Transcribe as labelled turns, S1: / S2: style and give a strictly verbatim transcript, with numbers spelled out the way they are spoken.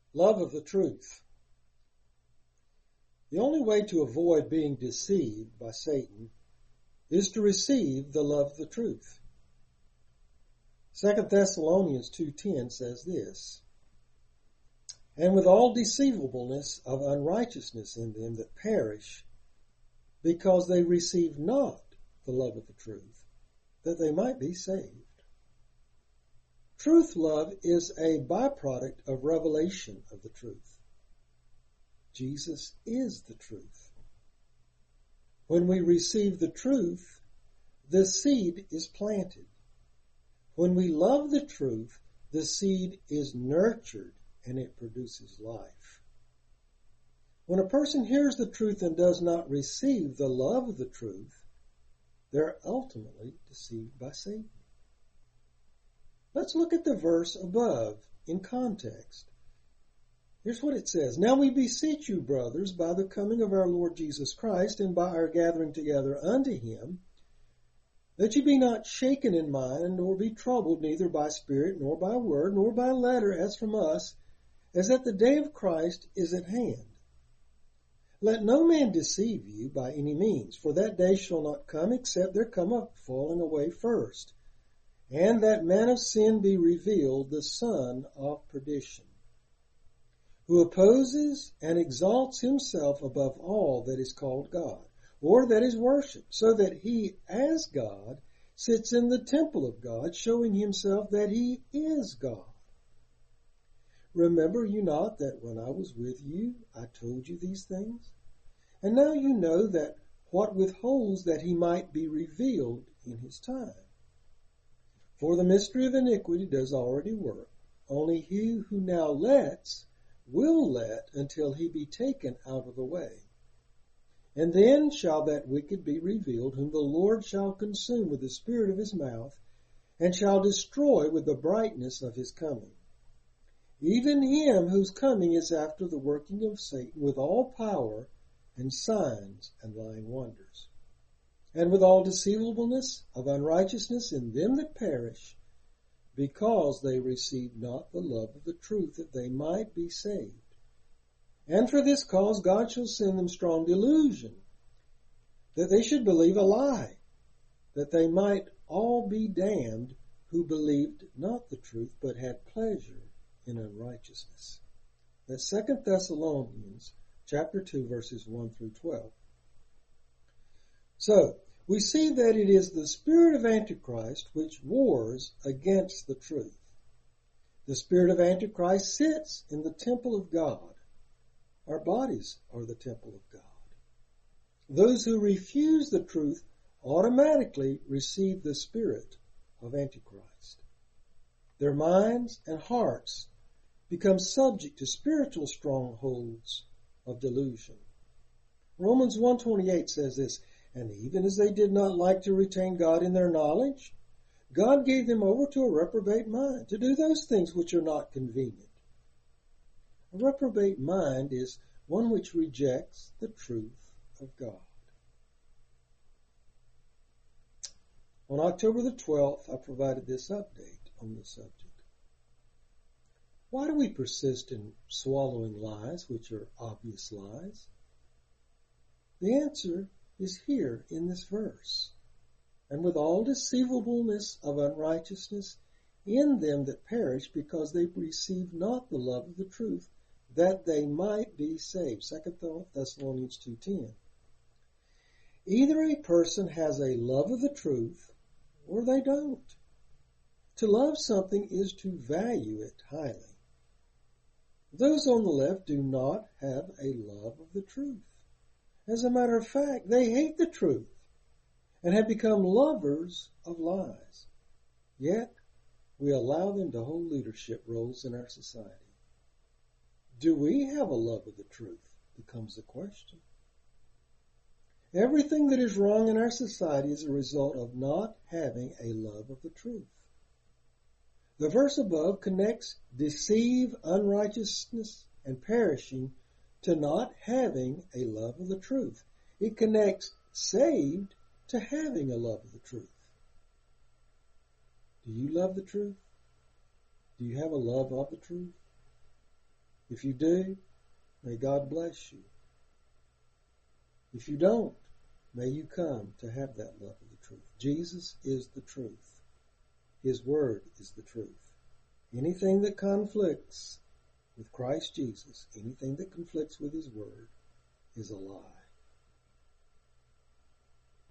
S1: Love of the truth. The only way to avoid being deceived by Satan is to receive the love of the truth. Second Thessalonians two ten says this, "And with all deceivableness of unrighteousness in them that perish, because they receive not the love of the truth, that they might be saved." Truth love is a byproduct of revelation of the truth. Jesus is the truth. When we receive the truth, the seed is planted. When we love the truth, the seed is nurtured and it produces life. When a person hears the truth and does not receive the love of the truth, they're ultimately deceived by Satan. Let's look at the verse above in context. Here's what it says. "Now we beseech you, brothers, by the coming of our Lord Jesus Christ and by our gathering together unto him, that ye be not shaken in mind, nor be troubled neither by spirit, nor by word, nor by letter as from us, as that the day of Christ is at hand. Let no man deceive you by any means, for that day shall not come except there come a falling away first, and that man of sin be revealed, the son of perdition, who opposes and exalts himself above all that is called God, or that is worshipped, so that he, as God, sits in the temple of God, showing himself that he is God. Remember you not that when I was with you, I told you these things? And now you know that what withholds that he might be revealed in his time. For the mystery of iniquity does already work. Only he who now lets will let until he be taken out of the way. And then shall that wicked be revealed, whom the Lord shall consume with the spirit of his mouth, and shall destroy with the brightness of his coming. Even him whose coming is after the working of Satan with all power and signs and lying wonders, and with all deceivableness of unrighteousness in them that perish, because they received not the love of the truth, that they might be saved. And for this cause God shall send them strong delusion, that they should believe a lie, that they might all be damned who believed not the truth, but had pleasure in unrighteousness." That's Second Thessalonians chapter two, verses one through twelve. So, we see that it is the spirit of Antichrist which wars against the truth. The spirit of Antichrist sits in the temple of God. Our bodies are the temple of God. Those who refuse the truth automatically receive the spirit of Antichrist. Their minds and hearts become subject to spiritual strongholds of delusion. Romans one twenty-eight says this, "And even as they did not like to retain God in their knowledge, God gave them over to a reprobate mind, to do those things which are not convenient." A reprobate mind is one which rejects the truth of God. On October the twelfth, I provided this update on the subject. Why do we persist in swallowing lies which are obvious lies? The answer is here in this verse. "And with all deceivableness of unrighteousness in them that perish, because they receive not the love of the truth, that they might be saved." Second Thessalonians two ten. Either a person has a love of the truth or they don't. To love something is to value it highly. Those on the left do not have a love of the truth. As a matter of fact, they hate the truth and have become lovers of lies. Yet, we allow them to hold leadership roles in our society. Do we have a love of the truth? Becomes the question. Everything that is wrong in our society is a result of not having a love of the truth. The verse above connects deceive, unrighteousness, and perishing to not having a love of the truth. It connects saved to having a love of the truth. Do you love the truth? Do you have a love of the truth? If you do, may God bless you. If you don't, may you come to have that love of the truth. Jesus is the truth. His word is the truth. Anything that conflicts with Christ Jesus, anything that conflicts with his word, is a lie.